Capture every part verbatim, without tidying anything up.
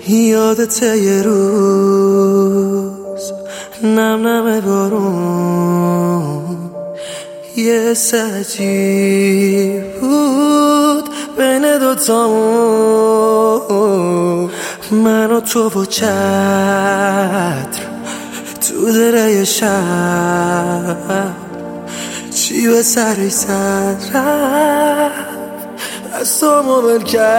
یادته یه روز نم نم بارون یه سجی بود بین دوتامون، من و تو و چتر تو دره شب، چی به سری سر رفت از تو مبل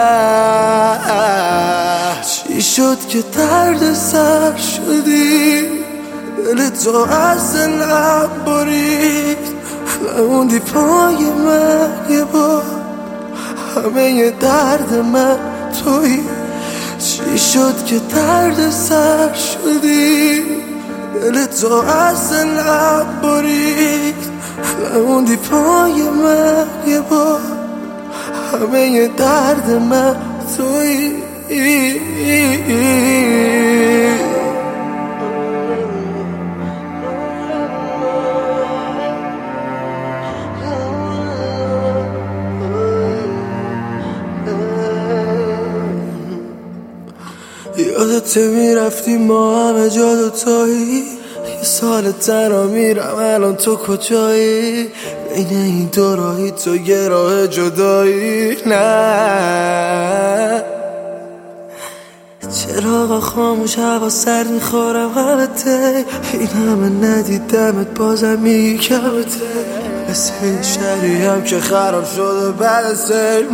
کرد. چی شد که درد سر شدی، دل تو از دلم برید، موندی پای من یه بار، همه درد من تویی. چی شد که درد سر شدی، دل تو از دلم برید، موندی پای من یه بار، همه درد من تویی. یادته میرفتی ما همه جا دوتایی، یه سال تنها میرم الان تو کجایی، بین این دو راهی تو یه راه جدایی. نه چراغا خاموش، هوا سرد، میخورم غلطه، این همه ندیدمت بازم میگی کمته، مثل این شهری هم که خراب شده بعد سیر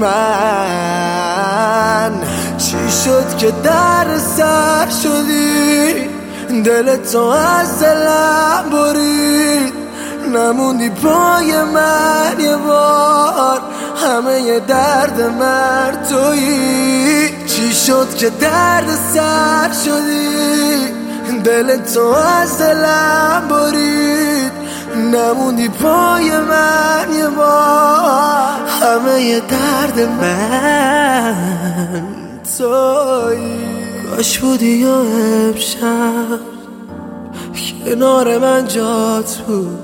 من. چی شد که در سر شدی، دل تو از دلم برید، نموندی پای من یه بار، همه درد من تویی. چی شد که درد سر شدی، دل تو از دلم برید، نموندی پای من یه بار، همه درد من تویی. کاش بودی یا امشب کنار من جات بود،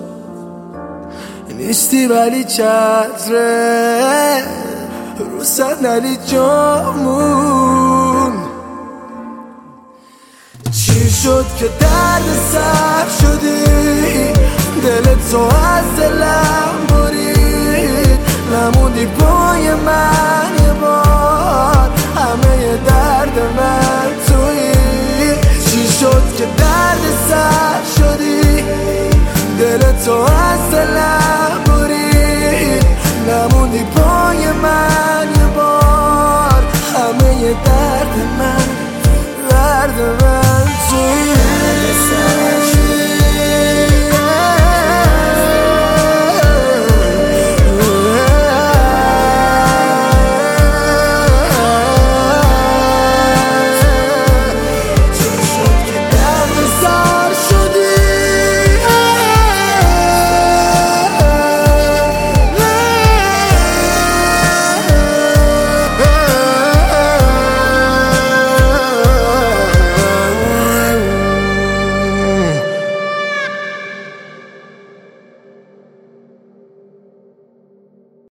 نیستی ولی چتره رو صندلی جامون. چی شد که درد سر شدی، دل تو از دلم برید، نموندی پای من یه بار،